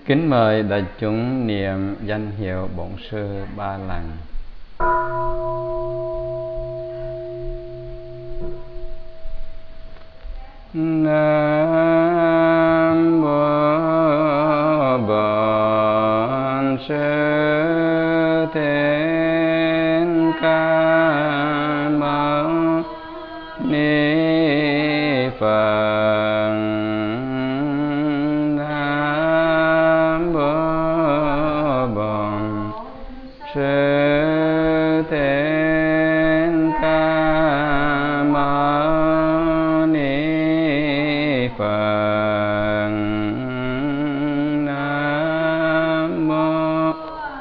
Kính mời đại chúng niệm danh hiệu Bổn Sư 3 lần. Nam mô Bổn Sư Thích Ca Mâu Ni Phật. Nam mô Bổn Sư Thích Ca Mâu Ni Phật. Nam mô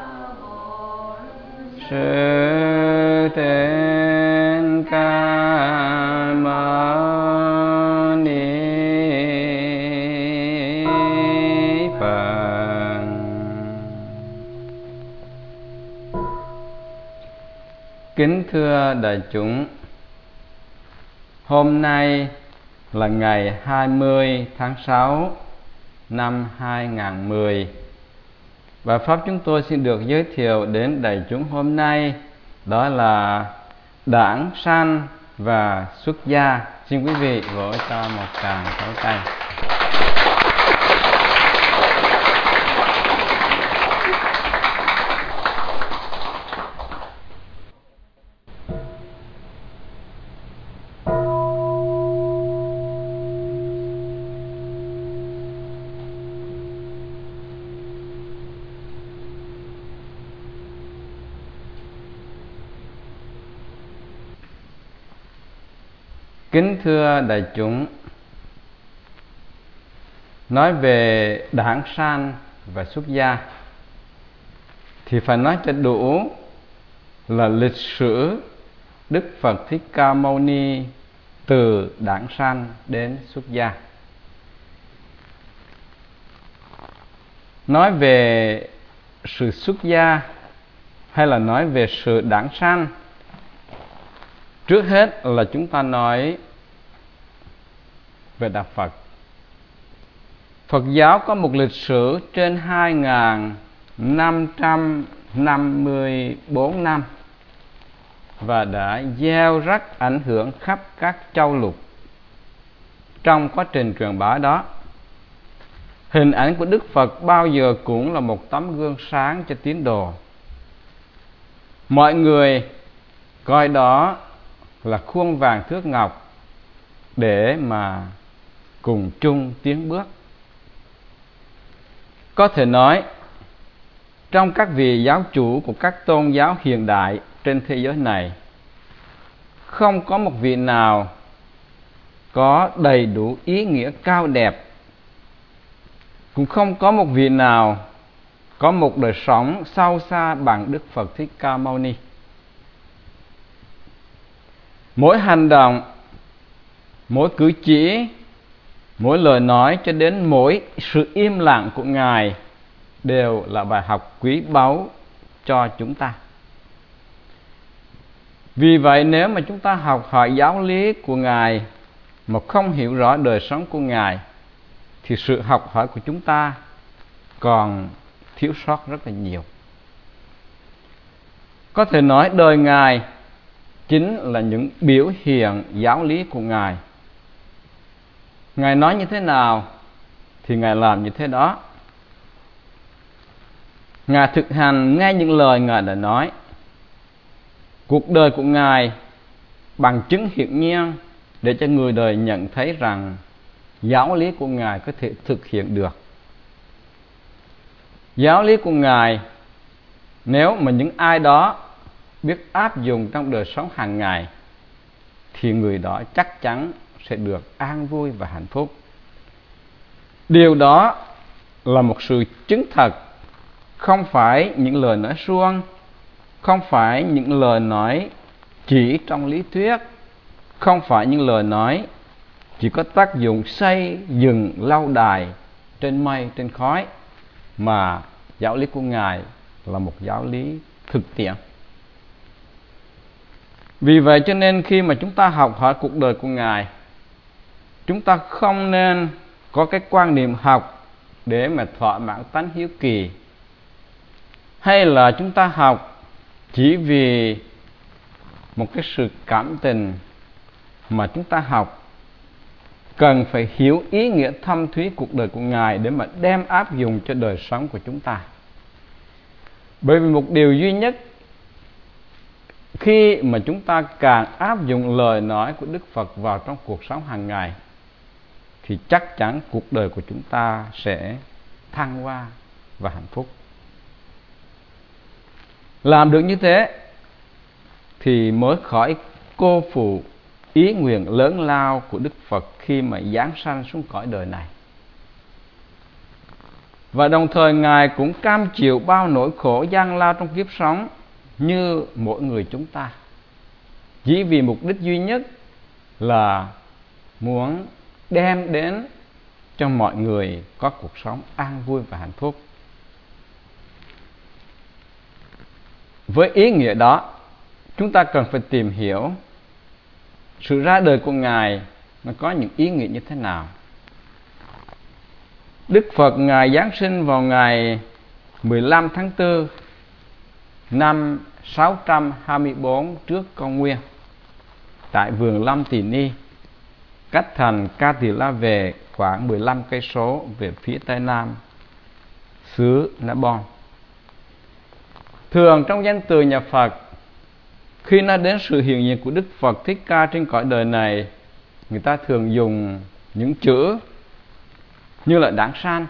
Sư Thích Ca Mâu Ni Phật. Kính thưa đại chúng, hôm nay là ngày 20 tháng 6 năm 2010 và pháp chúng tôi xin được giới thiệu đến đại chúng hôm nay đó là đảng sanh và xuất gia. Xin quý vị vỗ cho một tràng pháo tay. Kính thưa đại chúng, nói về đảng sanh và xuất gia thì phải nói cho đủ là lịch sử Đức Phật Thích Ca Mâu Ni từ đảng sanh đến xuất gia. Nói về sự xuất gia hay là nói về sự đảng sanh, trước hết là chúng ta nói về Đạo Phật. Phật giáo có một lịch sử trên 2.554 năm và đã gieo rắc ảnh hưởng khắp các châu lục. Trong quá trình truyền bá đó, hình ảnh của Đức Phật bao giờ cũng là một tấm gương sáng cho tín đồ. Mọi người coi đó là khuôn vàng thước ngọc để mà cùng chung tiến bước. Có thể nói, trong các vị giáo chủ của các tôn giáo hiện đại trên thế giới này, không có một vị nào có đầy đủ ý nghĩa cao đẹp, cũng không có một vị nào có một đời sống sâu xa bằng Đức Phật Thích Ca Mâu Ni. Mỗi hành động, mỗi cử chỉ, mỗi lời nói cho đến mỗi sự im lặng của Ngài đều là bài học quý báu cho chúng ta. Vì vậy nếu mà chúng ta học hỏi giáo lý của Ngài mà không hiểu rõ đời sống của Ngài thì sự học hỏi của chúng ta còn thiếu sót rất là nhiều. Có thể nói đời Ngài chính là những biểu hiện giáo lý của Ngài. Ngài nói như thế nào thì Ngài làm như thế đó. Ngài thực hành ngay những lời Ngài đã nói. Cuộc đời của Ngài bằng chứng hiển nhiên để cho người đời nhận thấy rằng giáo lý của Ngài có thể thực hiện được. Giáo lý của Ngài, nếu mà những ai đó biết áp dụng trong đời sống hàng ngày thì người đó chắc chắn sẽ được an vui và hạnh phúc. Điều đó là một sự chứng thật, không phải những lời nói suông, không phải những lời nói chỉ trong lý thuyết, không phải những lời nói chỉ có tác dụng xây dựng lâu đài trên mây trên khói, mà giáo lý của Ngài là một giáo lý thực tiễn. Vì vậy cho nên khi mà chúng ta học hỏi cuộc đời của Ngài, chúng ta không nên có cái quan niệm học để mà thỏa mãn tánh hiếu kỳ, hay là chúng ta học chỉ vì một cái sự cảm tình mà chúng ta học cần phải hiểu ý nghĩa thâm thúy cuộc đời của Ngài để mà đem áp dụng cho đời sống của chúng ta. Bởi vì một điều duy nhất, khi mà chúng ta càng áp dụng lời nói của Đức Phật vào trong cuộc sống hàng ngày thì chắc chắn cuộc đời của chúng ta sẽ thăng hoa và hạnh phúc. Làm được như thế thì mới khỏi cô phụ ý nguyện lớn lao của Đức Phật khi mà giáng sanh xuống cõi đời này. Và đồng thời Ngài cũng cam chịu bao nỗi khổ gian lao trong kiếp sống như mỗi người chúng ta, chỉ vì mục đích duy nhất là muốn đem đến cho mọi người có cuộc sống an vui và hạnh phúc. Với ý nghĩa đó, chúng ta cần phải tìm hiểu sự ra đời của Ngài nó có những ý nghĩa như thế nào. Đức Phật Ngài giáng sinh vào ngày 15 tháng 4 năm 624 trước công nguyên tại vườn Lâm Tỳ Ni, cách thành Ca Tỳ La Về khoảng 15 cây số về phía tây nam xứ Nabon. Thường trong danh từ nhà Phật, khi nói đến sự hiện diện của Đức Phật Thích Ca trên cõi đời này, người ta thường dùng những chữ như là đản sanh.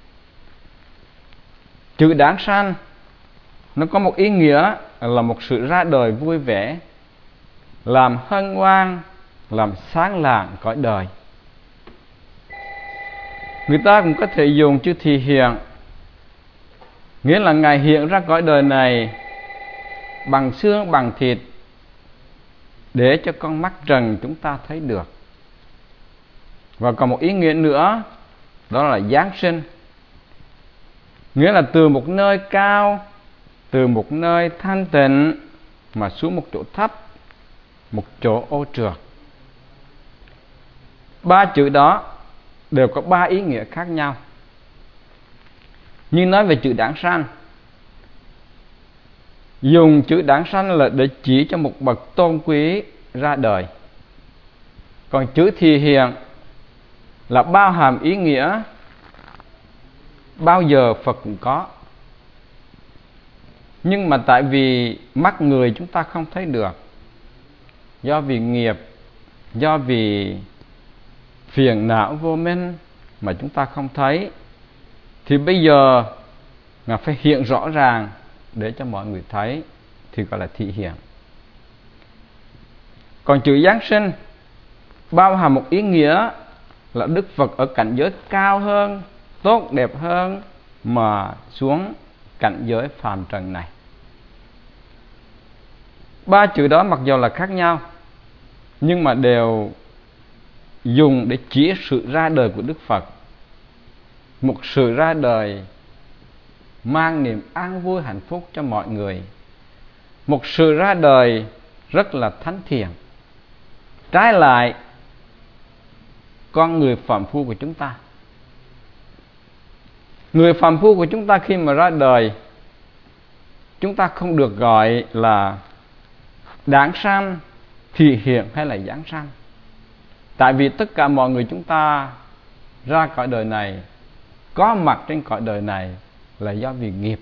Chữ đản sanh nó có một ý nghĩa là một sự ra đời vui vẻ, làm hân hoan, làm sáng lạng cõi đời. Người ta cũng có thể dùng chữ thị hiện, nghĩa là Ngài hiện ra cõi đời này bằng xương bằng thịt để cho con mắt trần chúng ta thấy được. Và còn một ý nghĩa nữa, đó là giáng sinh, nghĩa là từ một nơi cao, từ một nơi thanh tịnh mà xuống một chỗ thấp, một chỗ ô trượt. Ba chữ đó đều có ba ý nghĩa khác nhau. Nhưng nói về chữ đản sanh, dùng chữ đản sanh là để chỉ cho một bậc tôn quý ra đời. Còn chữ thị hiện là bao hàm ý nghĩa bao giờ Phật cũng có, nhưng mà tại vì mắt người chúng ta không thấy được, do vì nghiệp, do vì phiền não vô minh mà chúng ta không thấy, thì bây giờ Ngài phải hiện rõ ràng để cho mọi người thấy, thì gọi là thị hiện. Còn chữ Giáng sinh bao hàm một ý nghĩa là Đức Phật ở cảnh giới cao hơn, tốt đẹp hơn mà xuống cảnh giới phàm trần này. Ba chữ đó mặc dù là khác nhau, nhưng mà đều dùng để chỉ sự ra đời của Đức Phật. Một sự ra đời mang niềm an vui hạnh phúc cho mọi người. Một sự ra đời rất là thánh thiện. Trái lại con người phàm phu của chúng ta, người phàm phu của chúng ta khi mà ra đời, chúng ta không được gọi là đản sanh, thị hiện hay là giáng sanh. Tại vì tất cả mọi người chúng ta ra cõi đời này, có mặt trên cõi đời này là do vì nghiệp.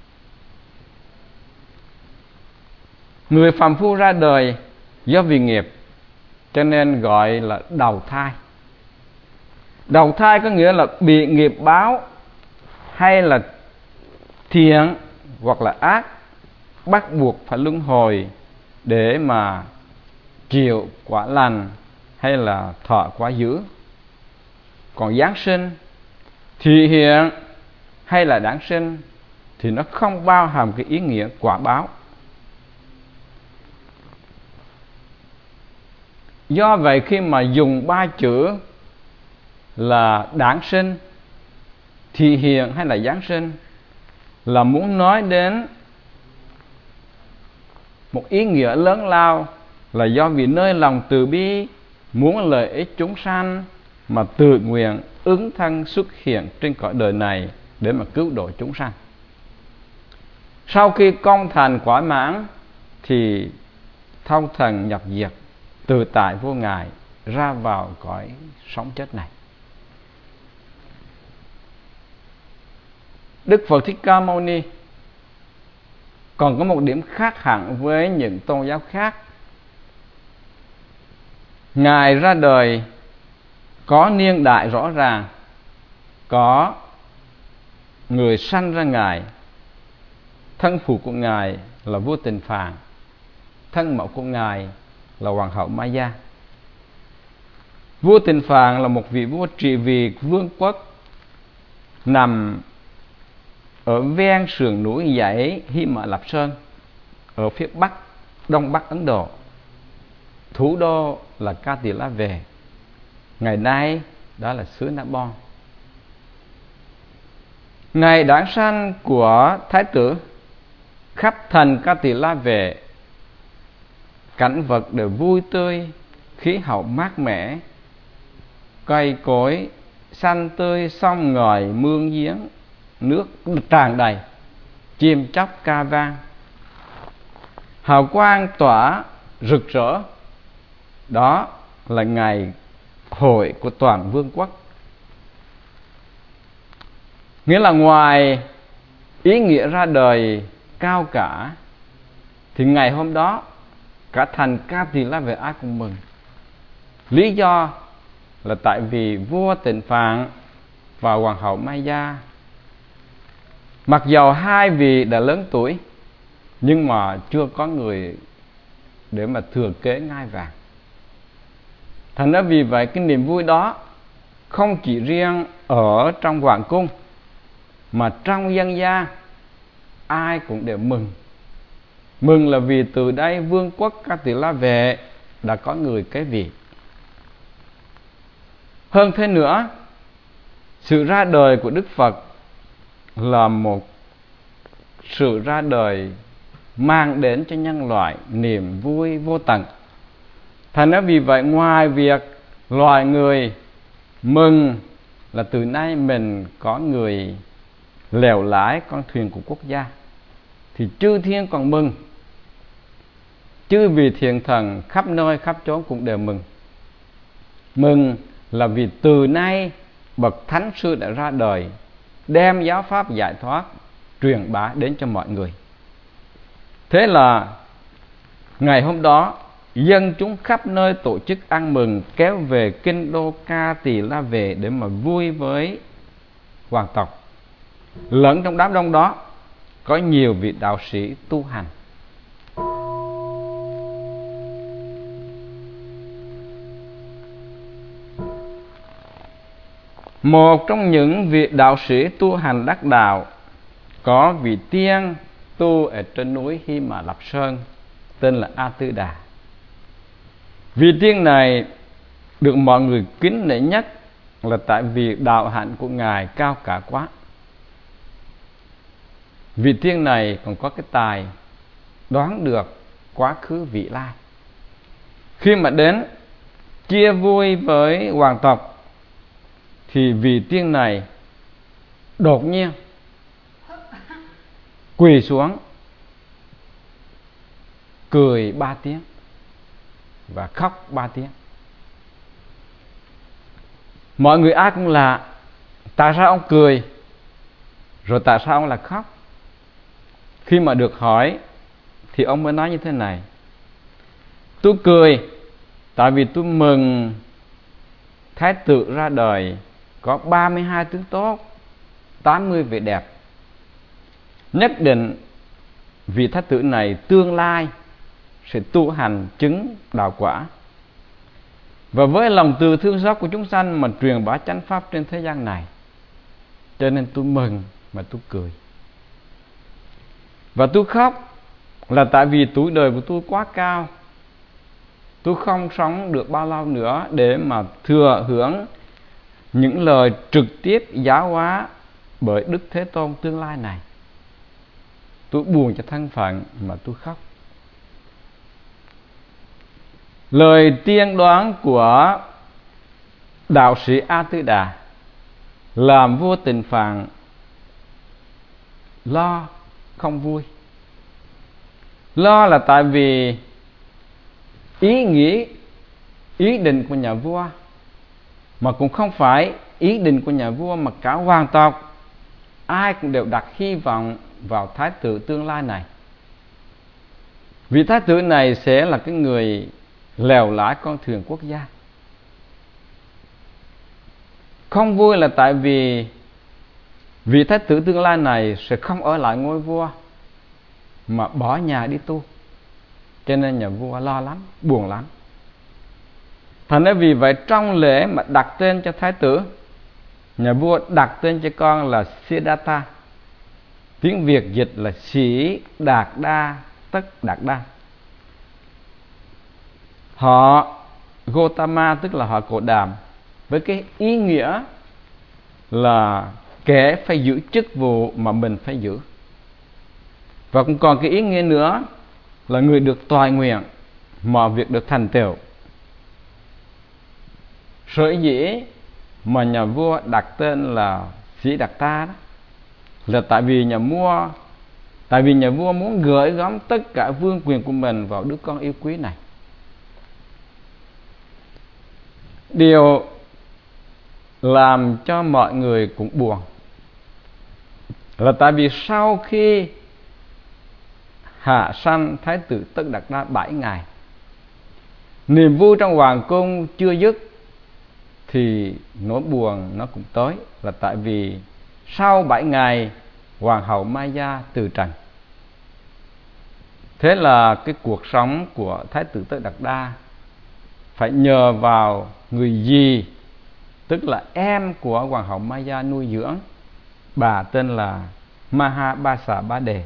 Người phàm phu ra đời do vì nghiệp, cho nên gọi là đầu thai. Đầu thai có nghĩa là bị nghiệp báo hay là thiện hoặc là ác bắt buộc phải luân hồi để mà chịu quả lành hay là thọ quả dữ. Còn giáng sinh, thị hiện hay là đản sinh thì nó không bao hàm cái ý nghĩa quả báo. Do vậy khi mà dùng ba chữ là đản sinh, thị hiện hay là giáng sinh là muốn nói đến một ý nghĩa lớn lao, là do vì nơi lòng từ bi muốn lợi ích chúng sanh mà tự nguyện ứng thân xuất hiện trên cõi đời này để mà cứu độ chúng sanh. Sau khi công thành quả mãn thì thông thần nhập diệt, tự tại vô ngại, ra vào cõi sống chết này. Đức Phật Thích Ca Mâu Ni còn có một điểm khác hẳn với những tôn giáo khác. Ngài ra đời có niên đại rõ ràng, có người sanh ra Ngài. Thân phụ của Ngài là vua Tịnh Phạn, thân mẫu của Ngài là hoàng hậu Maya. Vua Tịnh Phạn là một vị vua trị vì vương quốc nằm ở ven sườn núi dãy Hy Mã Lạp Sơn ở phía bắc, đông bắc Ấn Độ. Thủ đô là Ca Tỳ La Về, ngày nay đó là xứ Na Bon. Ngày đản sanh của Thái tử, khắp thành Ca Tỳ La Về, cảnh vật đều vui tươi, khí hậu mát mẻ, cây cối xanh tươi, sông ngòi mương giếng, nước tràn đầy, chim chóc ca vang, hào quang tỏa rực rỡ. Đó là ngày hội của toàn vương quốc. Nghĩa là ngoài ý nghĩa ra đời cao cả, thì ngày hôm đó cả thành Ca Tỳ La Về ai cũng mừng. Lý do là tại vì vua Tịnh Phạn và hoàng hậu Maya, mặc dầu hai vị đã lớn tuổi, nhưng mà chưa có người để mà thừa kế ngai vàng. Thành ra vì vậy cái niềm vui đó không chỉ riêng ở trong hoàng cung, mà trong dân gian ai cũng đều mừng. Mừng là vì từ đây vương quốc Ca Tỳ La Về đã có người kế vị. Hơn thế nữa, sự ra đời của Đức Phật là một sự ra đời mang đến cho nhân loại niềm vui vô tận. Thành ra vì vậy, ngoài việc loài người mừng là từ nay mình có người lèo lái con thuyền của quốc gia, thì chư thiên còn mừng. Chư vị thiện thần khắp nơi khắp chốn cũng đều mừng. Mừng là vì từ nay bậc thánh sư đã ra đời, đem giáo pháp giải thoát truyền bá đến cho mọi người. Thế là ngày hôm đó, dân chúng khắp nơi tổ chức ăn mừng, kéo về kinh đô Ca Tỳ La Về để mà vui với hoàng tộc. Lẫn trong đám đông đó có nhiều vị đạo sĩ tu hành. Một trong những vị đạo sĩ tu hành đắc đạo có vị tiên tu ở trên núi Hy Mã Lạp Sơn, tên là A Tư Đà. Vị tiên này được mọi người kính nể nhất là tại vì đạo hạnh của Ngài cao cả quá. Vị tiên này còn có cái tài đoán được quá khứ vị lai. Khi mà đến chia vui với hoàng tộc, thì vị tiên này đột nhiên quỳ xuống, cười 3 tiếng và khóc 3 tiếng. Mọi người ai cũng lạ, tại sao ông cười, rồi tại sao ông lại khóc? Khi mà được hỏi thì ông mới nói như thế này: tôi cười tại vì tôi mừng Thái tử ra đời có 32 tướng tốt, 80 vẻ đẹp. Nhất định vị Thái tử này tương lai sẽ tu hành chứng đạo quả. Và với lòng từ thương xót của chúng sanh mà truyền bá chánh pháp trên thế gian này, cho nên tôi mừng mà tôi cười. Và tôi khóc là tại vì tuổi đời của tôi quá cao, tôi không sống được bao lâu nữa để mà thừa hưởng những lời trực tiếp giáo hóa bởi Đức Thế Tôn tương lai này. Tôi buồn cho thân phận mà tôi khóc. Lời tiên đoán của đạo sĩ A Tư Đà làm vua Tịnh Phạn lo không vui. Lo là tại vì ý nghĩ, ý định của nhà vua, mà cũng không phải ý định của nhà vua, mà cả hoàng tộc ai cũng đều đặt hy vọng vào thái tử tương lai này. Vì thái tử này sẽ là cái người lèo lái con thuyền quốc gia. Không vui là tại vì vị thái tử tương lai này sẽ không ở lại ngôi vua mà bỏ nhà đi tu. Cho nên nhà vua lo lắm, buồn lắm. Thành ra vì vậy trong lễ mà đặt tên cho thái tử, nhà vua đặt tên cho con là Siddhartha. Tiếng Việt dịch là Sĩ Đạt Đa, Tất Đạt Đa. Họ Gotama tức là họ Cồ Đàm, với cái ý nghĩa là kẻ phải giữ chức vụ mà mình phải giữ. Và cũng còn cái ý nghĩa nữa là người được toại nguyện, mọi việc được thành tựu. Sở dĩ mà nhà vua đặt tên là Sĩ Đạt Ta đó là tại vì nhà vua muốn gửi gắm tất cả vương quyền của mình vào đứa con yêu quý này. Điều làm cho mọi người cũng buồn là tại vì sau khi hạ sanh thái tử Tất Đạt Đa 7 ngày, niềm vui trong hoàng cung chưa dứt thì nỗi buồn nó cũng tới, là tại vì sau 7 ngày hoàng hậu Maya từ trần. Thế là cái cuộc sống của thái tử Tất Đạt Đa phải nhờ vào người dì, tức là em của hoàng hậu Maya nuôi dưỡng. Bà tên là Mahabasa Ba Đề.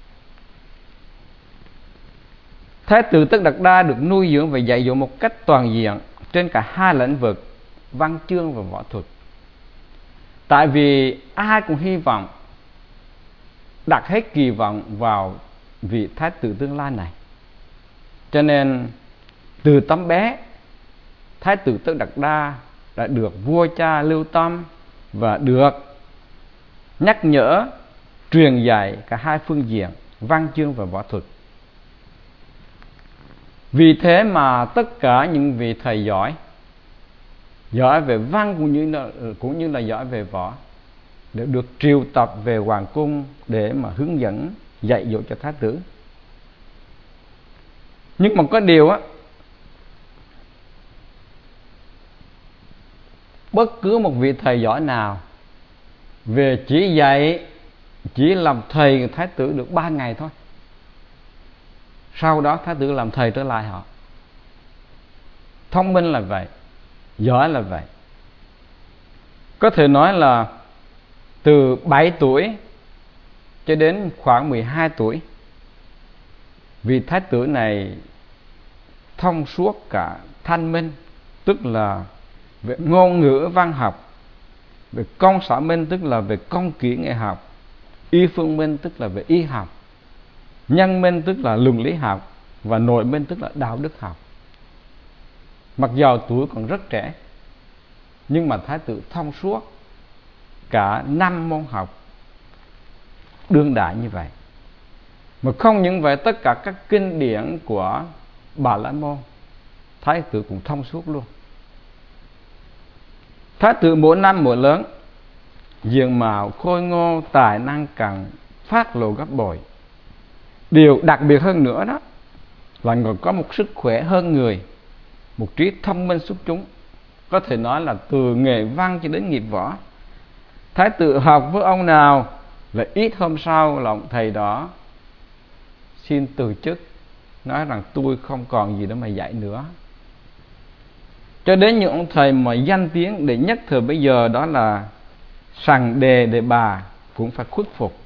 Thái tử Tất Đạt Đa được nuôi dưỡng và dạy dỗ một cách toàn diện trên cả hai lĩnh vực văn chương và võ thuật. Tại vì ai cũng hy vọng, đặt hết kỳ vọng vào vị thái tử tương lai này, cho nên từ tấm bé, thái tử Tất Đạt Đa đã được vua cha lưu tâm và được nhắc nhở, truyền dạy cả hai phương diện văn chương và võ thuật. Vì thế mà tất cả những vị thầy giỏi về văn cũng như là giỏi về võ đều được triệu tập về hoàng cung để mà hướng dẫn dạy dỗ cho thái tử. Nhưng mà có điều á, bất cứ một vị thầy giỏi nào về chỉ dạy, chỉ làm thầy thái tử được 3 ngày thôi, sau đó thái tử làm thầy trở lại họ. Thông minh là vậy, giỏi là vậy. Có thể nói là từ 7 tuổi cho đến khoảng 12 tuổi, vị thái tử này thông suốt cả thanh minh, tức là về ngôn ngữ văn học, về công xã minh tức là về công kỹ nghệ học, y phương minh tức là về y học, nhân minh tức là luận lý học, và nội minh tức là đạo đức học. Mặc dù tuổi còn rất trẻ, nhưng mà thái tử thông suốt cả 5 môn học đương đại như vậy. Mà không những vậy, tất cả các kinh điển của Bà La Môn thái tử cũng thông suốt luôn. Thái tử mỗi năm mỗi lớn, diện mạo khôi ngô, tài năng càng phát lộ gấp bội. Điều đặc biệt hơn nữa đó là người có một sức khỏe hơn người, một trí thông minh xuất chúng. Có thể nói là từ nghề văn cho đến nghiệp võ, thái tử học với ông nào là ít hôm sau là ông thầy đó xin từ chức, nói rằng tôi không còn gì để mà dạy nữa. Cho đến những ông thầy mà danh tiếng đệ nhất thời bây giờ, đó là Sằng Đề Đề Bà, cũng phải khuất phục.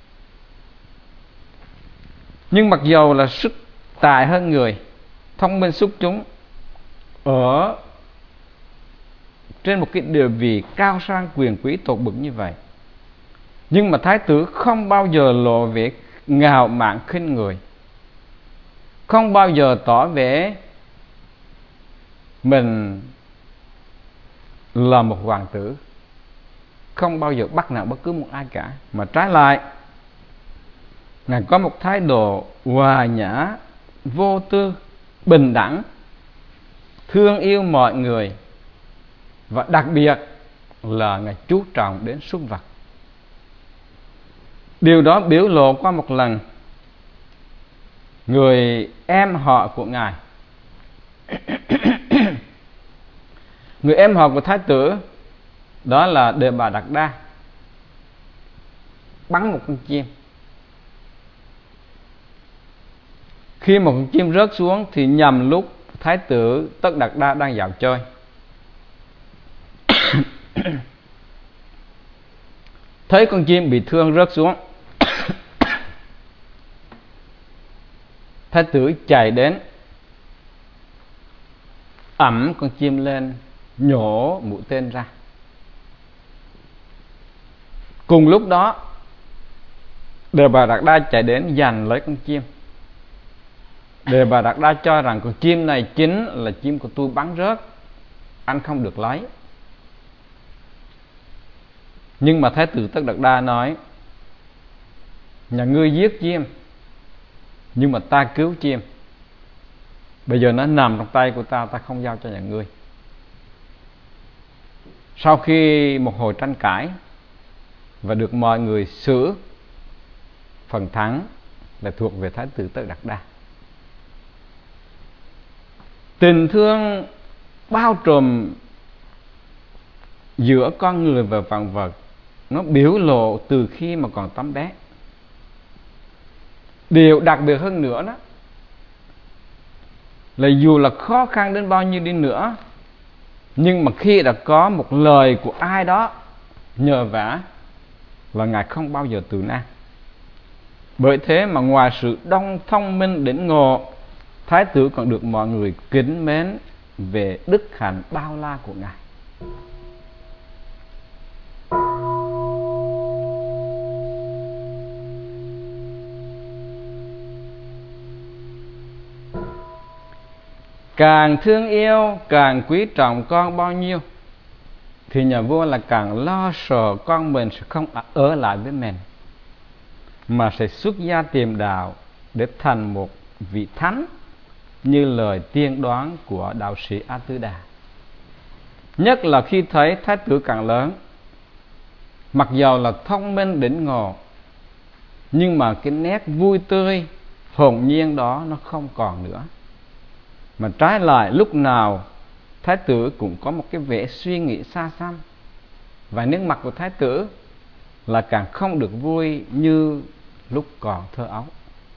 Nhưng mặc dù là sức tài hơn người, thông minh xuất chúng, ở trên một cái địa vị cao sang quyền quý tột bậc như vậy, nhưng mà thái tử không bao giờ lộ vẻ ngạo mạn khinh người, không bao giờ tỏ vẻ mình là một hoàng tử, không bao giờ bắt nạt bất cứ một ai cả, mà trái lại Ngài có một thái độ hòa nhã, vô tư, bình đẳng, thương yêu mọi người, và đặc biệt là Ngài chú trọng đến súc vật. Điều đó biểu lộ qua một lần người em họ của Ngài người em họ của thái tử, đó là Đề Bà Đạt Đa, bắn một con chim. Khi một con chim rớt xuống thì nhằm lúc thái tử Tất Đạt Đa đang dạo chơi. Thấy con chim bị thương rớt xuống, thái tử chạy đến ẵm con chim lên, nhổ mũi tên ra. Cùng lúc đó, Đề Bà Đạt Đa chạy đến giành lấy con chim. Đề Bà Đạt Đa cho rằng con chim này chính là chim của tôi bắn rớt, anh không được lấy. Nhưng mà thái tử Tất Đạt Đa nói: nhà ngươi giết chim, nhưng mà ta cứu chim. Bây giờ nó nằm trong tay của ta, ta không giao cho nhà ngươi. Sau khi một hồi tranh cãi và được mọi người xử, phần thắng là thuộc về thái tử Tất Đạt Đa. Tình thương bao trùm giữa con người và vạn vật, nó biểu lộ từ khi mà còn tấm bé. Điều đặc biệt hơn nữa đó là dù là khó khăn đến bao nhiêu đi nữa, nhưng mà khi đã có một lời của ai đó nhờ vả là Ngài không bao giờ từ nan. Bởi thế mà ngoài sự thông minh đỉnh ngộ, thái tử còn được mọi người kính mến về đức hạnh bao la của Ngài. Càng thương yêu, càng quý trọng con bao nhiêu, thì nhà vua là càng lo sợ con mình sẽ không ở lại với mình, mà sẽ xuất gia tìm đạo để thành một vị thánh, như lời tiên đoán của đạo sĩ A Tư Đà. Nhất là khi thấy thái tử càng lớn, mặc dầu là thông minh đỉnh ngộ, nhưng mà cái nét vui tươi hồn nhiên đó nó không còn nữa, mà trái lại lúc nào thái tử cũng có một cái vẻ suy nghĩ xa xăm, và nước mặt của thái tử là càng không được vui như lúc còn thơ ấu.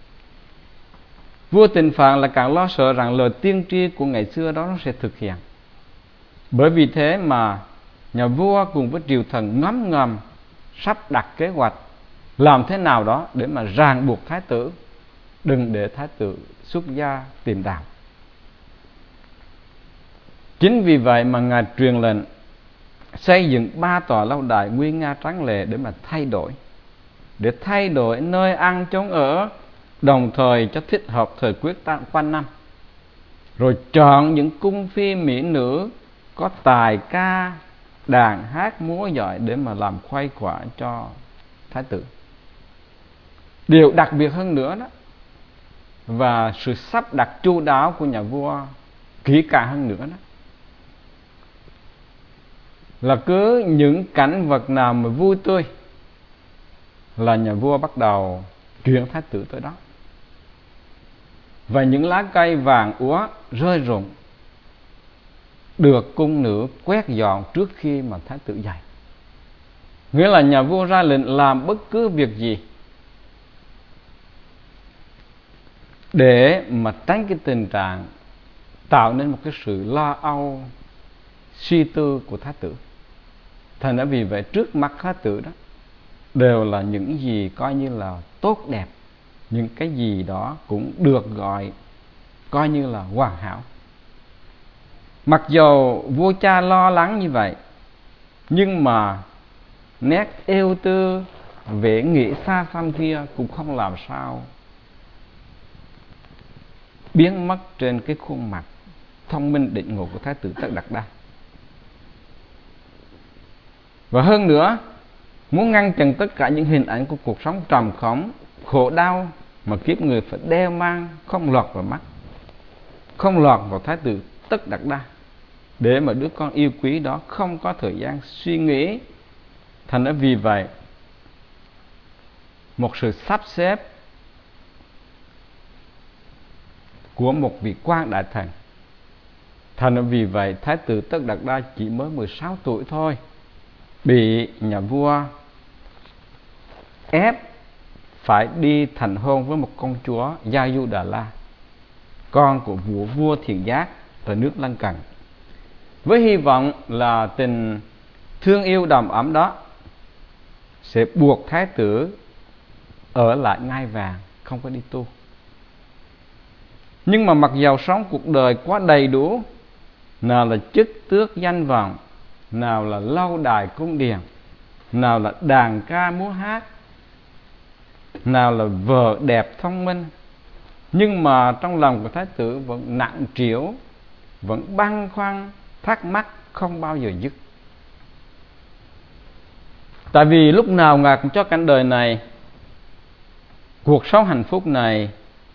Vua Tịnh Phạn là càng lo sợ rằng lời tiên tri của ngày xưa đó nó sẽ thực hiện. Bởi vì thế mà nhà vua cùng với triều thần ngấm ngầm sắp đặt kế hoạch làm thế nào đó để mà ràng buộc thái tử, đừng để thái tử xuất gia tìm đạo. Chính vì vậy mà Ngài truyền lệnh xây dựng 3 tòa lâu đài nguy nga tráng lệ để thay đổi nơi ăn chốn ở, đồng thời cho thích hợp thời quyết quanh năm, rồi chọn những cung phi mỹ nữ có tài ca đàn hát múa giỏi để mà làm khuây khỏa cho thái tử. Điều đặc biệt hơn nữa đó, và sự sắp đặt chu đáo của nhà vua kỹ càng hơn nữa đó, là cứ những cảnh vật nào mà vui tươi là nhà vua bắt đầu chuyển thái tử tới đó. Và những lá cây vàng úa rơi rụng được cung nữ quét dọn trước khi mà thái tử dậy. Nghĩa là nhà vua ra lệnh làm bất cứ việc gì để mà tránh cái tình trạng tạo nên một cái sự lo âu suy tư của thái tử. Thành ra vì vậy trước mắt thái tử đó đều là những gì coi như là tốt đẹp, những cái gì đó cũng được gọi coi như là hoàn hảo. Mặc dầu vua cha lo lắng như vậy, nhưng mà nét ưu tư, vẻ nghĩ xa xăm kia cũng không làm sao biến mất trên cái khuôn mặt thông minh định ngộ của thái tử Tất Đạt Đa. Và hơn nữa, muốn ngăn chặn tất cả những hình ảnh của cuộc sống trầm khổng, khổ đau mà kiếp người phải đeo mang không lọt vào mắt, không lọt vào Thái tử Tất Đạt Đa, để mà đứa con yêu quý đó không có thời gian suy nghĩ. Thành ra vì vậy, một sự sắp xếp của một vị quan đại thần. Thành ra vì vậy, Thái tử Tất Đạt Đa chỉ mới 16 tuổi thôi, bị nhà vua ép phải đi thành hôn với một công chúa Gia Du Đà La, con của vua Thiện Giác ở nước lân cận, với hy vọng là tình thương yêu đầm ấm đó sẽ buộc thái tử ở lại ngai vàng, không có đi tu. Nhưng mà mặc dầu sống cuộc đời quá đầy đủ, nào là chức tước danh vọng, nào là lâu đài cung điện, nào là đàn ca múa hát, nào là vợ đẹp thông minh, nhưng mà trong lòng của thái tử vẫn nặng trĩu, vẫn băn khoăn thắc mắc không bao giờ dứt. Tại vì lúc nào Ngài cũng cho cảnh đời này, cuộc sống hạnh phúc này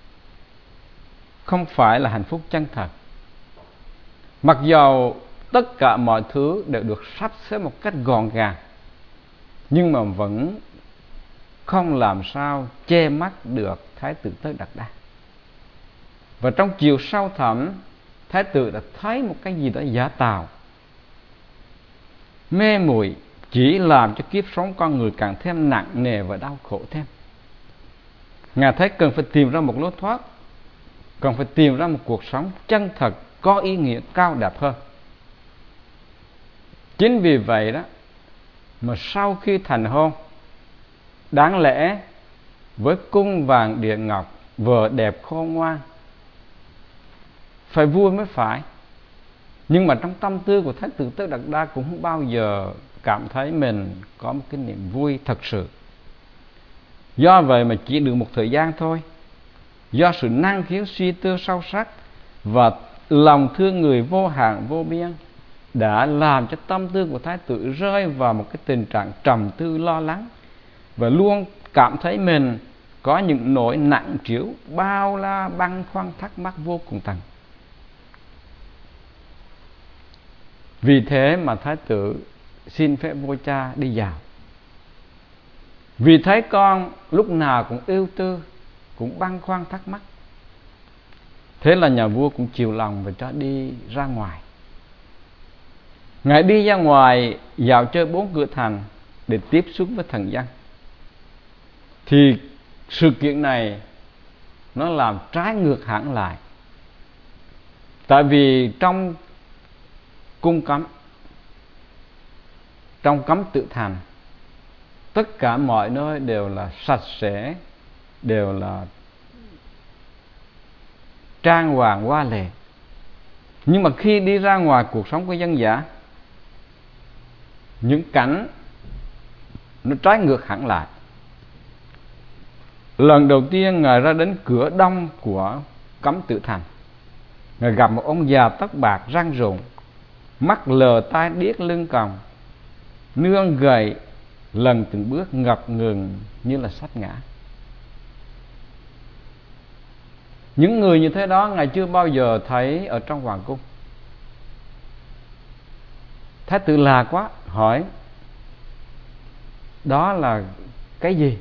không phải là hạnh phúc chân thật. Mặc dầu tất cả mọi thứ đều được sắp xếp một cách gọn gàng, nhưng mà vẫn không làm sao che mắt được Thái tử Tất Đạt Đa. Và trong chiều sâu thẳm, Thái tử đã thấy một cái gì đó giả tạo, mê muội, chỉ làm cho kiếp sống con người càng thêm nặng nề và đau khổ thêm. Ngài thấy cần phải tìm ra một lối thoát, cần phải tìm ra một cuộc sống chân thật, có ý nghĩa cao đẹp hơn. Chính vì vậy đó mà sau khi thành hôn, đáng lẽ với cung vàng điện ngọc, vợ đẹp khôn ngoan, phải vui mới phải. Nhưng mà trong tâm tư của Thái tử Tất Đạt Đa cũng không bao giờ cảm thấy mình có một cái niềm vui thật sự. Do vậy mà chỉ được một thời gian thôi, do sự năng khiếu suy tư sâu sắc và lòng thương người vô hạn vô biên đã làm cho tâm tư của thái tử rơi vào một cái tình trạng trầm tư lo lắng, và luôn cảm thấy mình có những nỗi nặng trĩu, bao la, băn khoăn, thắc mắc vô cùng tận. Vì thế mà thái tử xin phép vua cha đi dạo. Vì thấy con lúc nào cũng ưu tư, cũng băn khoăn thắc mắc, thế là nhà vua cũng chiều lòng và cho đi ra ngoài. Ngài đi ra ngoài dạo chơi 4 cửa thành để tiếp xúc với thần dân. Thì sự kiện này nó làm trái ngược hẳn lại. Tại vì trong cung cấm, trong cấm tự thành, tất cả mọi nơi đều là sạch sẽ, đều là trang hoàng hoa lệ. Nhưng mà khi đi ra ngoài cuộc sống của dân dã, những cảnh nó trái ngược hẳn lại. Lần đầu tiên Ngài ra đến cửa đông của cấm tự thành, Ngài gặp một ông già tóc bạc răng rụng, mắt lờ tai điếc lưng còng, nương gầy, lần từng bước ngập ngừng như là sắp ngã. Những người như thế đó Ngài chưa bao giờ thấy ở trong hoàng cung. Thái tử lạ quá, hỏi đó là cái gì?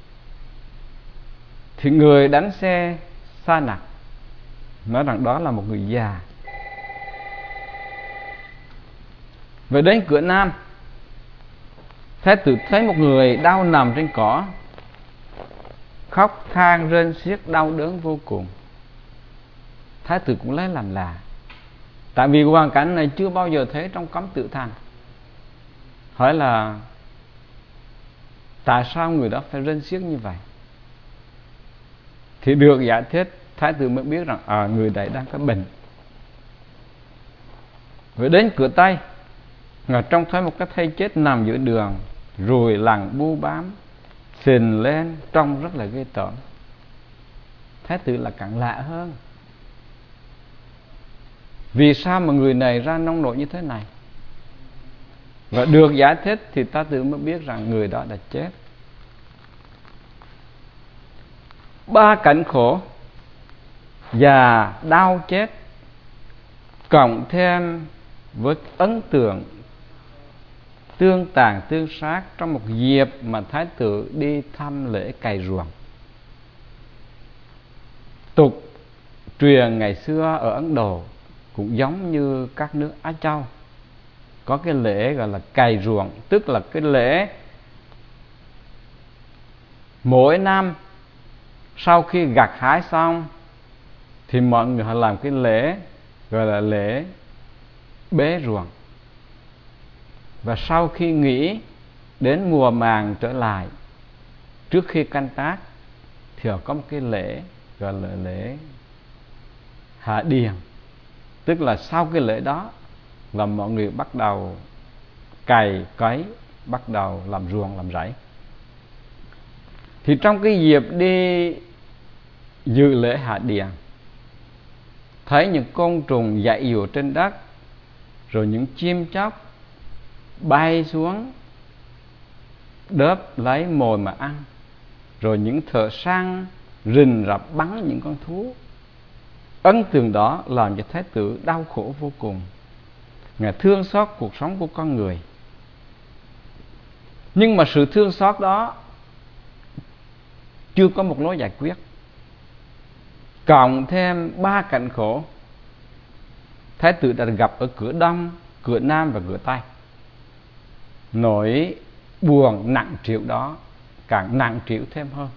Thì người đánh xe xa nặc nói rằng đó là một người già. Về đến cửa nam, thái tử thấy một người đau nằm trên cỏ, khóc than rên xiết đau đớn vô cùng. Thái tử cũng lấy làm lạ, tại vì hoàn cảnh này chưa bao giờ thấy trong cấm tự thành. Hỏi là tại sao người đó phải rên xiết như vậy? Thì được giải thích, thái tử mới biết rằng người đấy đang có bệnh. Rồi đến cửa tây, Ngài trông thấy một cái thây chết nằm giữa đường, ruồi lằn bu bám, phình lên, trông rất là ghê tởm. Thái tử là càng lạ hơn. Vì sao mà người này ra nông nổi như thế này? Và được giải thích thì Thái tử mới biết rằng người đó đã chết. 3 cảnh khổ: già, đau, chết, cộng thêm với ấn tượng tương tàn tương sát trong một dịp mà Thái tử đi thăm lễ cày ruộng. Tục truyền ngày xưa ở Ấn Độ cũng giống như các nước Á Châu, có cái lễ gọi là cày ruộng, tức là cái lễ mỗi năm sau khi gặt hái xong thì mọi người họ làm cái lễ gọi là lễ bế ruộng. Và sau khi nghỉ đến mùa màng trở lại, trước khi canh tác thì họ có một cái lễ gọi là lễ hạ điền, tức là sau cái lễ đó là mọi người bắt đầu cày cấy, bắt đầu làm ruộng làm rẫy. Thì trong cái dịp đi dự lễ hạ điền, thấy những côn trùng dãy dụa trên đất, rồi những chim chóc bay xuống đớp lấy mồi mà ăn, rồi những thợ săn rình rập bắn những con thú. Ấn tượng đó làm cho Thái tử đau khổ vô cùng. Ngài thương xót cuộc sống của con người. Nhưng mà sự thương xót đó chưa có một lối giải quyết. Cộng thêm 3 cảnh khổ, Thái tử đã gặp ở cửa Đông, cửa Nam và cửa Tây. Nỗi buồn nặng trĩu đó càng nặng trĩu thêm hơn.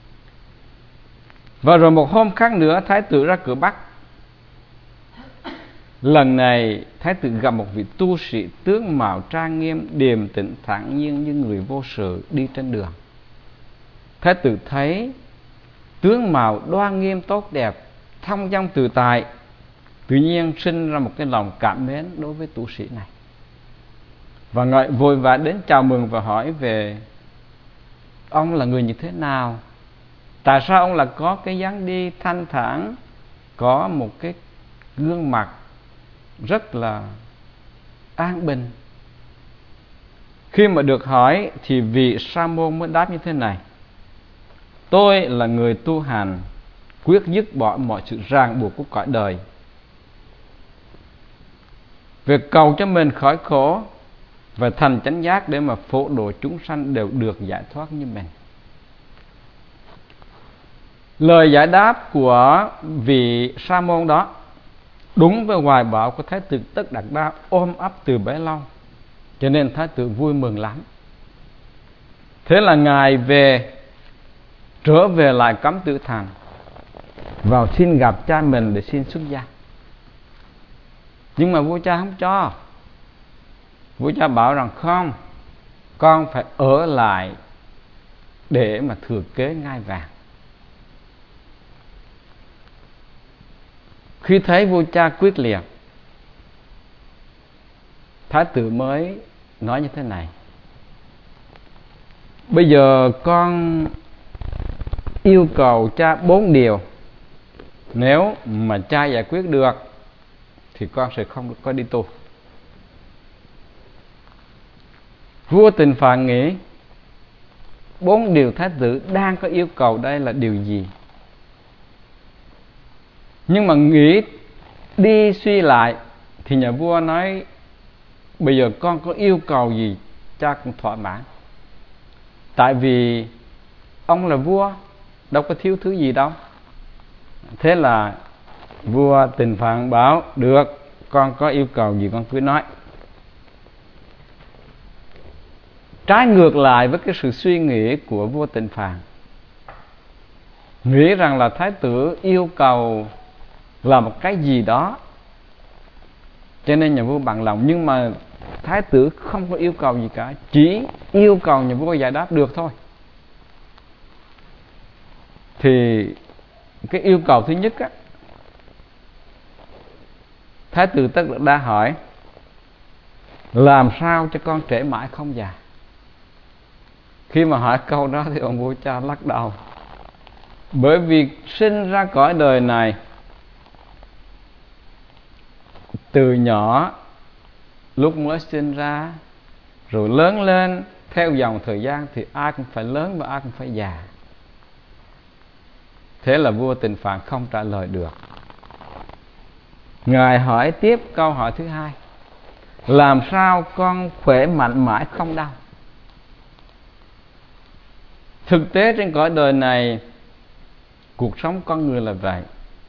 Và rồi một hôm khác nữa, Thái tử ra cửa Bắc. Lần này Thái tử gặp một vị tu sĩ tướng mạo trang nghiêm, điềm tĩnh thản nhiên như người vô sự đi trên đường. Thái tử thấy tướng mạo đoan nghiêm tốt đẹp, thông dong tự tại, tự nhiên sinh ra một cái lòng cảm mến đối với tu sĩ này. Và ngài vội vã đến chào mừng và hỏi về ông là người như thế nào, tại sao ông là có cái dáng đi thanh thản, có một cái gương mặt rất là an bình. Khi mà được hỏi thì vị Sa môn mới đáp như thế này: tôi là người tu hành, quyết dứt bỏ mọi sự ràng buộc của cõi đời, việc cầu cho mình khỏi khổ và thành chánh giác để mà phổ độ chúng sanh đều được giải thoát như mình. Lời giải đáp của vị Sa môn đó đúng với hoài bão của Thái tử Tất Đạt Đa ôm ấp từ bấy lâu, cho nên Thái tử vui mừng lắm. Thế là ngài trở về lại Cấm Tử Thành, vào xin gặp cha mình để xin xuất gia. Nhưng mà vua cha không cho. Vua cha bảo rằng không, con phải ở lại để mà thừa kế ngai vàng. Khi thấy vua cha quyết liệt, Thái tử mới nói như thế này: bây giờ con yêu cầu cha 4 điều. Nếu mà cha giải quyết được thì con sẽ không có đi tu. Vua Tịnh Phạn nghĩ 4 điều Thái tử đang có yêu cầu đây là điều gì? Nhưng mà nghĩ đi suy lại thì nhà vua nói bây giờ con có yêu cầu gì cha cũng thỏa mãn. Tại vì ông là vua, đâu có thiếu thứ gì đâu. Thế là vua Tịnh Phạn bảo được, con có yêu cầu gì con cứ nói. Trái ngược lại với cái sự suy nghĩ của vua Tịnh Phạn, nghĩ rằng là Thái tử yêu cầu làm một cái gì đó, cho nên nhà vua bằng lòng. Nhưng mà Thái tử không có yêu cầu gì cả, chỉ yêu cầu nhà vua giải đáp được thôi. Thì cái yêu cầu thứ nhất á, Thái tử Tất Đạt Đa hỏi làm sao cho con trễ mãi không già. Khi mà hỏi câu đó thì ông vua cha lắc đầu. Bởi vì sinh ra cõi đời này, từ nhỏ lúc mới sinh ra rồi lớn lên theo dòng thời gian thì ai cũng phải lớn và ai cũng phải già. Thế là vua Tịnh Phạn không trả lời được. Ngài hỏi tiếp câu hỏi thứ hai: làm sao con khỏe mạnh mãi không đau? Thực tế trên cõi đời này, cuộc sống con người là vậy.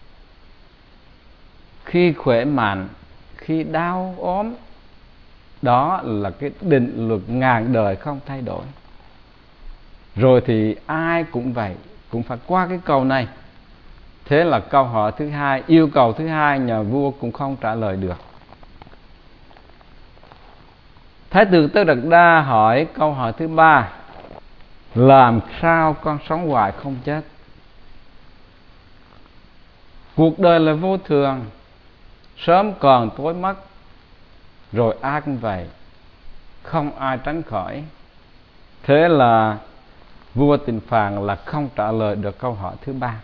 Khi khỏe mạnh, khi đau ốm, đó là cái định luật ngàn đời không thay đổi. Rồi thì ai cũng vậy, cũng phải qua cái cầu này. Thế là câu hỏi thứ hai, yêu cầu thứ hai, nhà vua cũng không trả lời được. Thái tử Tất Đạt Đa hỏi câu hỏi thứ ba: làm sao con sống hoài không chết? Cuộc đời là vô thường, sớm còn tối mất, rồi ai cũng vậy, không ai tránh khỏi. Thế là vua Tịnh Phạn là không trả lời được câu hỏi thứ ba.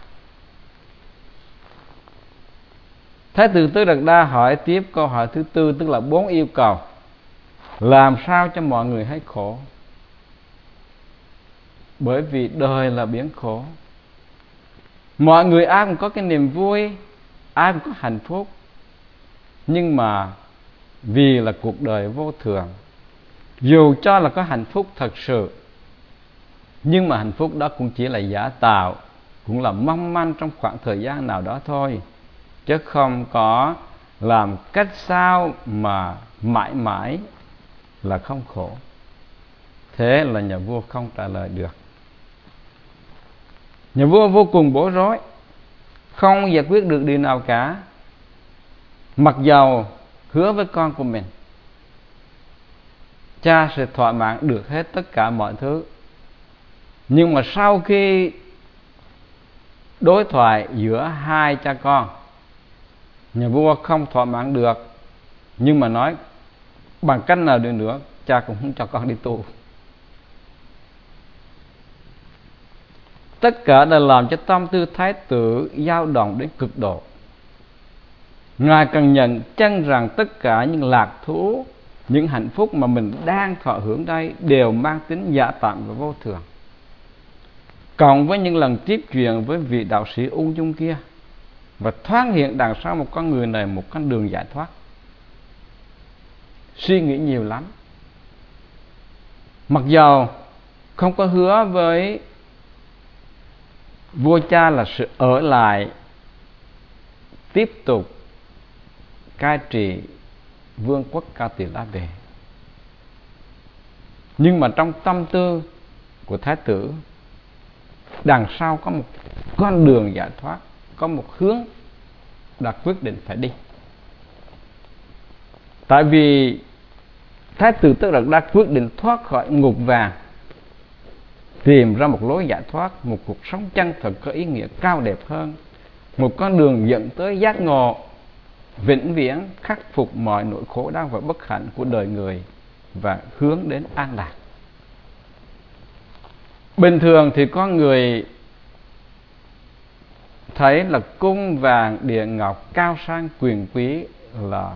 Thái tử Tất Đạt Đa hỏi tiếp câu hỏi thứ tư, tức là 4 yêu cầu: làm sao cho mọi người hết khổ? Bởi vì đời là biển khổ. Mọi người ai cũng có cái niềm vui, ai cũng có hạnh phúc, nhưng mà vì là cuộc đời vô thường, dù cho là có hạnh phúc thật sự, nhưng mà hạnh phúc đó cũng chỉ là giả tạo, cũng là mong manh trong khoảng thời gian nào đó thôi, chứ không có làm cách sao mà mãi mãi là không khổ. Thế là nhà vua không trả lời được. Nhà vua vô cùng bối rối, không giải quyết được điều nào cả. Mặc dầu hứa với con của mình, cha sẽ thỏa mãn được hết tất cả mọi thứ, nhưng mà sau khi đối thoại giữa hai cha con, nhà vua không thỏa mãn được, nhưng mà nói bằng cách nào đi nữa cha cũng không cho con đi tu. Tất cả đã làm cho tâm tư thái tử dao động đến cực độ. Ngài cần nhận chân rằng tất cả những lạc thú, những hạnh phúc mà mình đang thọ hưởng đây đều mang tính giả tạm và vô thường. Cộng với những lần tiếp chuyện với vị đạo sĩ ung dung kia, và thoáng hiện đằng sau một con người này một con đường giải thoát. Suy nghĩ nhiều lắm. Mặc dầu không có hứa với vua cha là sự ở lại tiếp tục cai trị vương quốc Cao Tỳ La Vệ, nhưng mà trong tâm tư của thái tử, đằng sau có một con đường giải thoát, có một hướng đã quyết định phải đi. Tại vì thái tử Tất Đạt Đa quyết định thoát khỏi ngục vàng, tìm ra một lối giải thoát, một cuộc sống chân thật có ý nghĩa cao đẹp hơn, một con đường dẫn tới giác ngộ vĩnh viễn, khắc phục mọi nỗi khổ đau và bất hạnh của đời người và hướng đến an lạc. Bình thường thì có người thấy là cung vàng địa ngọc, cao sang quyền quý là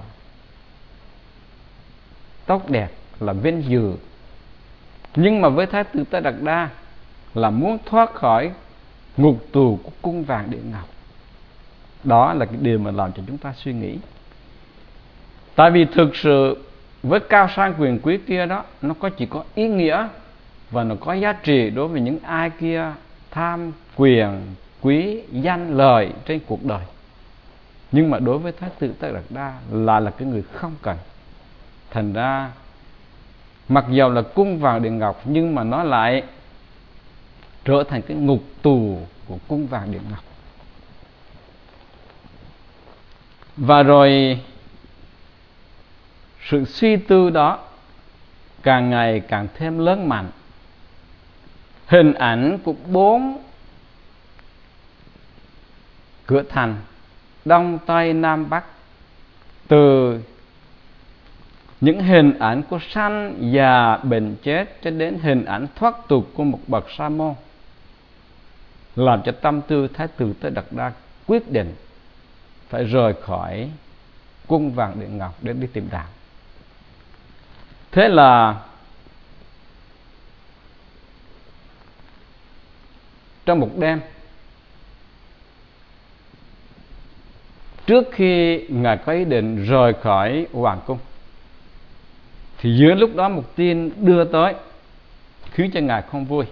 tốt đẹp, là vinh dự. Nhưng mà với thái tử Tất Đạt Đa là muốn thoát khỏi ngục tù của cung vàng địa ngọc. Đó là cái điều mà làm cho chúng ta suy nghĩ. Tại vì thực sự với cao sang quyền quý kia đó, nó chỉ có ý nghĩa và nó có giá trị đối với những ai kia tham quyền quý danh lợi trên cuộc đời. Nhưng mà đối với thái tử Tất Đạt Đa là cái người không cần. Thành ra mặc dầu là cung vàng địa ngọc, nhưng mà nó lại trở thành cái ngục tù của cung vàng địa ngọc. Và rồi sự suy tư đó càng ngày càng thêm lớn mạnh. Hình ảnh của 4 cửa thành Đông Tây Nam Bắc, từ những hình ảnh của sanh già bệnh chết cho đến hình ảnh thoát tục của một bậc sa môn, làm cho tâm tư thái tử Tất Đạt Đa quyết định phải rời khỏi cung vàng địa ngọc để đi tìm đạo. Thế là trong một đêm, trước khi Ngài có ý định rời khỏi hoàng cung, thì giữa lúc đó một tin đưa tới khiến cho Ngài không vui.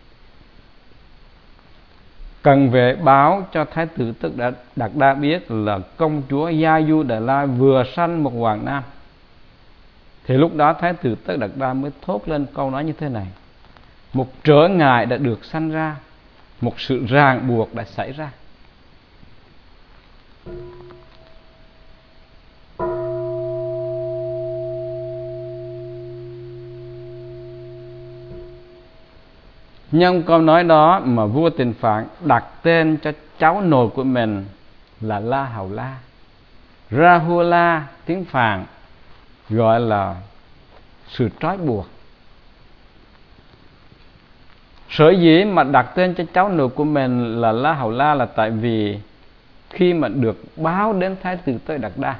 Cần về báo cho Thái tử Tất Đạt Đa biết là công chúa Gia Du Đà La vừa sanh một hoàng nam. Thì lúc đó Thái tử Tất Đạt Đa mới thốt lên câu nói như thế này: một trở ngại đã được sanh ra, một sự ràng buộc đã xảy ra. Nhân câu nói đó mà vua Tiền Phạn đặt tên cho cháu nội của mình là La Hầu La. Rahula tiếng Phạn gọi là sự trói buộc. Sở dĩ mà đặt tên cho cháu nội của mình là La Hầu La là tại vì khi mà được báo đến Thái tử Tất Đạt Đa,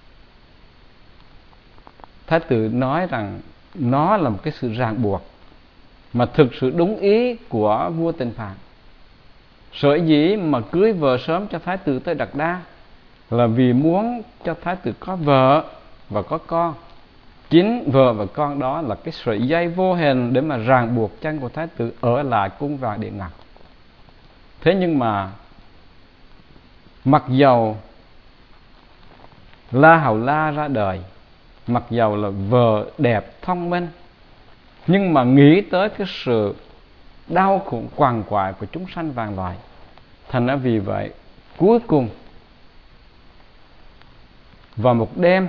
Thái tử nói rằng nó là một cái sự ràng buộc mà thực sự đúng ý của vua Tiền Phạn. Sở dĩ mà cưới vợ sớm cho Thái tử Tất Đạt Đa là vì muốn cho Thái tử có vợ và có con. Chính vợ và con đó là cái sợi dây vô hình để mà ràng buộc chân của Thái tử ở lại cung vàng điện ngọc. Thế nhưng mà mặc dầu La Hầu La ra đời, mặc dầu là vợ đẹp thông minh, nhưng mà nghĩ tới cái sự đau khổ quằn quại của chúng sanh vạn loài. Thành ra vì vậy cuối cùng vào một đêm,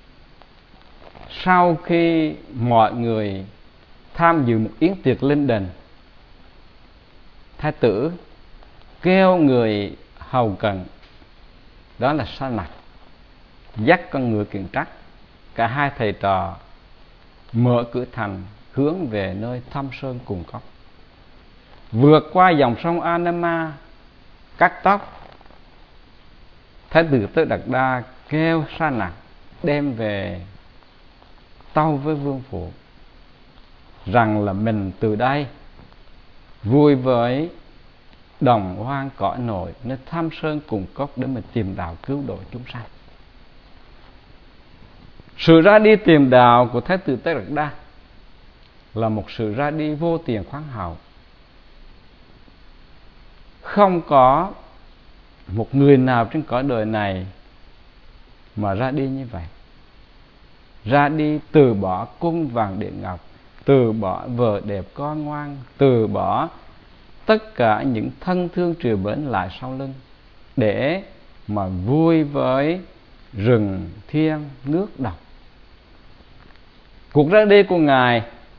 sau khi mọi người tham dự một yến tiệc linh đình, Thái tử kêu người hầu cận, đó là Sa Nặc, dắt con ngựa kiện trắc. Cả hai thầy trò mở cửa thành hướng về nơi Thâm Sơn Cùng Cốc, vượt qua dòng sông Anama, cắt tóc. Thái tử Tất Đạt Đa kêu Sa Nặc đem về tâu với vương phụ rằng là mình từ đây vui với đồng hoang cõi nội nơi Thâm Sơn Cùng Cốc để mình tìm đạo cứu độ chúng sanh. Sự ra đi tìm đạo của Thái tử Tất Đạt Đa là một sự ra đi vô tiền khoáng hậu. Không có một người nào trên cõi đời này mà ra đi như vậy. Ra đi từ bỏ cung vàng điện ngọc, từ bỏ vợ đẹp con ngoan, từ bỏ tất cả những thân thương triều mến lại sau lưng để mà vui với rừng thiên nước độc. Cuộc ra đi của Ngài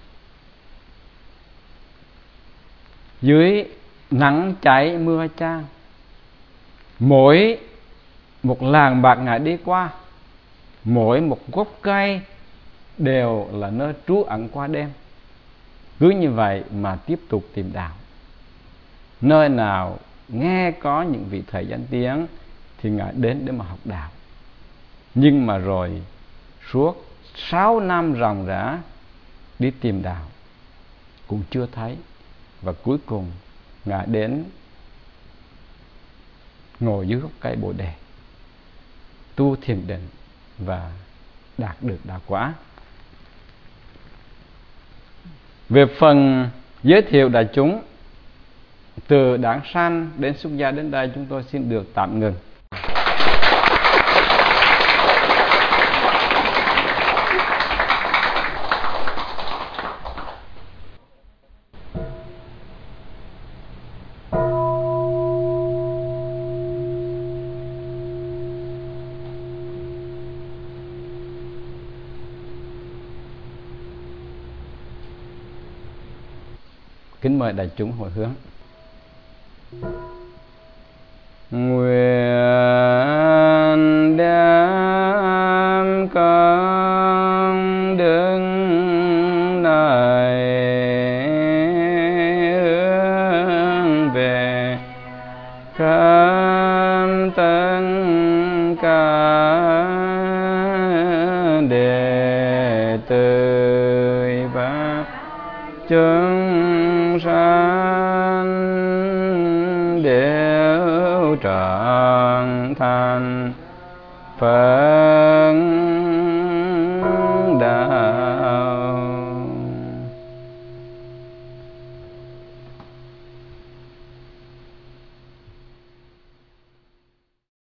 dưới nắng cháy mưa chan, mỗi một làng bạc Ngài đi qua, mỗi một gốc cây đều là nơi trú ẩn qua đêm. Cứ như vậy mà tiếp tục tìm đạo. Nơi nào nghe có những vị thầy danh tiếng thì Ngài đến để mà học đạo. Nhưng mà rồi suốt 6 năm ròng rã đi tìm đạo cũng chưa thấy. Và cuối cùng Ngài đến ngồi dưới gốc cây Bồ Đề, tu thiền định và đạt được đạo quả. Về phần giới thiệu đại chúng từ đảng sanh đến xuất gia đến đây, chúng tôi xin được tạm ngừng. Kính mời đại chúng hồi hướng. Nguyện đem con đứng này hướng về khắp tất cả đệ tử và chúng sanh trọn thành Phật đạo.